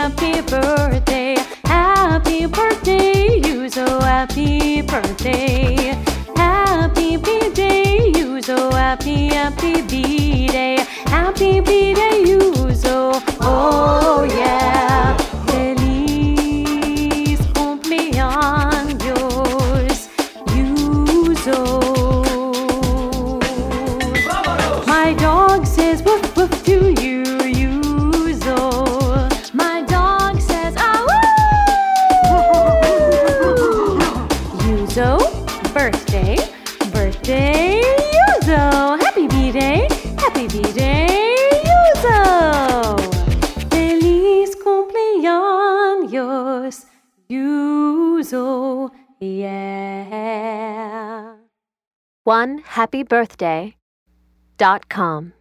happy birthday. Happy birthday, Yuzo, happy birthday. Happy B-day, Yuzo, happy B-day. Happy B-day, Yuzo, oh yeah. Feliz cumpleaños, Yuzo. My dog says woof woof to you, Yuzo. My dog says ah woo. Yuzo, birthday, birthday, Yuzo. Happy B-day, Yuzo. Feliz cumpleaños, Yuzo, yeah. OneHappyBirthday.com